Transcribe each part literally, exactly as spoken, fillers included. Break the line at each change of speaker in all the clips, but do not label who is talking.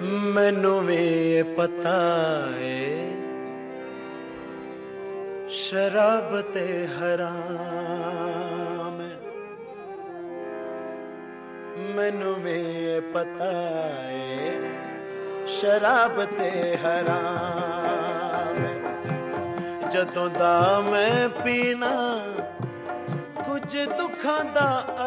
मैनू भी पता है शराब ते हराम, मैनू भी पता है शराब ते हराम। जदों दा मैं पीना कुछ दुखां दा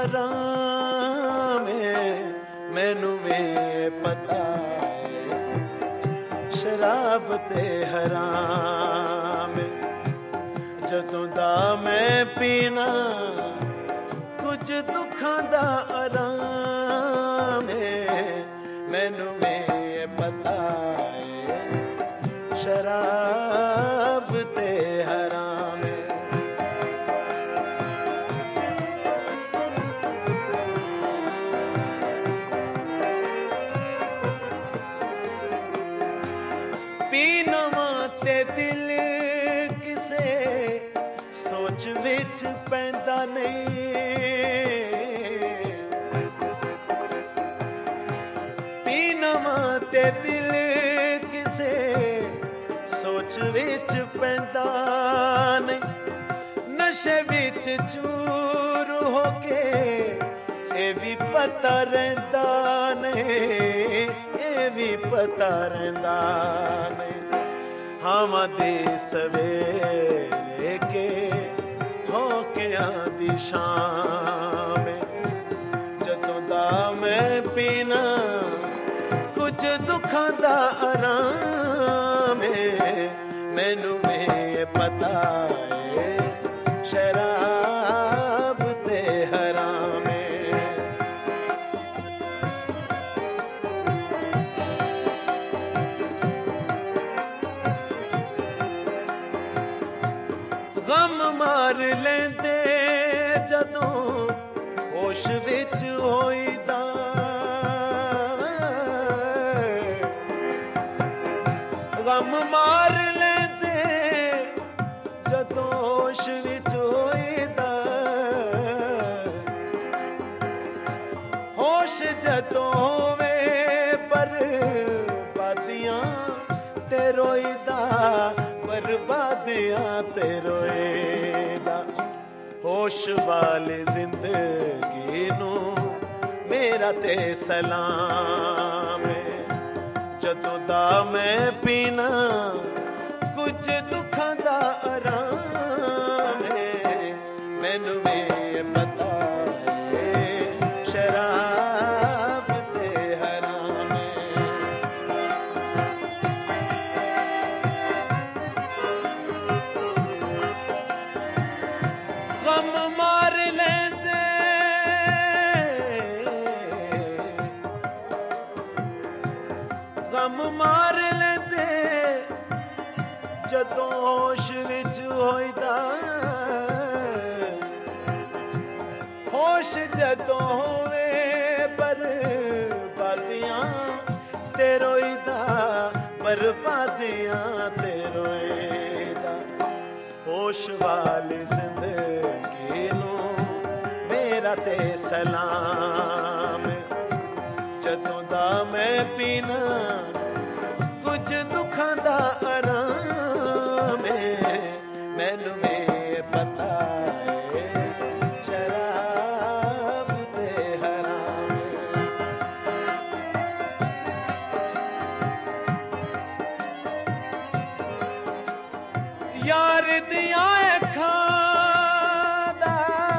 आराम है, मैनू भी पता है शराब ते हराम। जदों दा मैं पीना कुछ दुखां दा आराम है, मैनू भी पता है शराब ते हराम। पीनवा ते दिल किसे सोच विच पैंदा नहीं, पीनवा ते दिल किसे सोच विच पैंदा नहीं। नशे विच चूर होके ये भी पता रहंदा नहीं, ये भी पता रहंदा नहीं। हम दे सवेरे के होके आंदी शाम, जदों दा मैं पीना कुछ दुखां दा आराम है, मैनू भी पता है शराब ते हराम। गम मार लेंदे जदों होश विच होईदा, गम मार लेंदे जदों होश विच होईदा। होश जदों होवे पर बादियां ते रोईदा, बर्बादियां ते रोएदा। होश वाली जिंदगी नू मेरा ते सलाम, जदों दा मैं पीना कुछ दुखां दा आराम है, मैनू भी पता है शराब ते हराम। गम मार लेंदे गम मार लेंदे जदों होश विच होईदा। होश जदों होवे पर बादियां ते रोईदा, बर्बादियां ते रोईदा। होश वाली जिंदगी नू मेरा ते सलाम, जदों दा मैं पीना कुछ दुखां दा आराम है, मैनू भी पता है शराब ते हराम। यार दियां अखां दा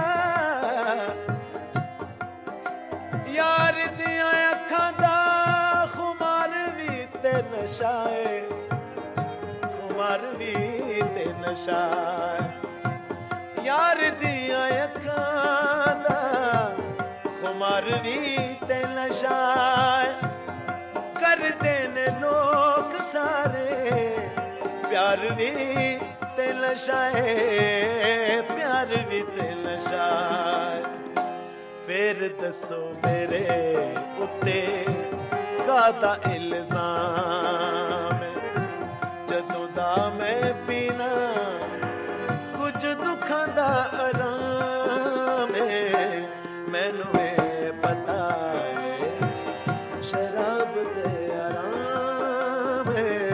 यार दियां अखां दा खुमार भी ते नशा है, खुमार भी ते नशा है। यार दियां अखां दा खुमार भी ते नशा है। करदे ने लोग सारे प्यार भी ते नशा है, प्यार भी ते नशा है। फिर दसो मेरे उत्ते कादा इल्जाम, जदों दा मैं पीना कुछ दुखां दा आराम है, मैनू पता है शराब ते आराम है।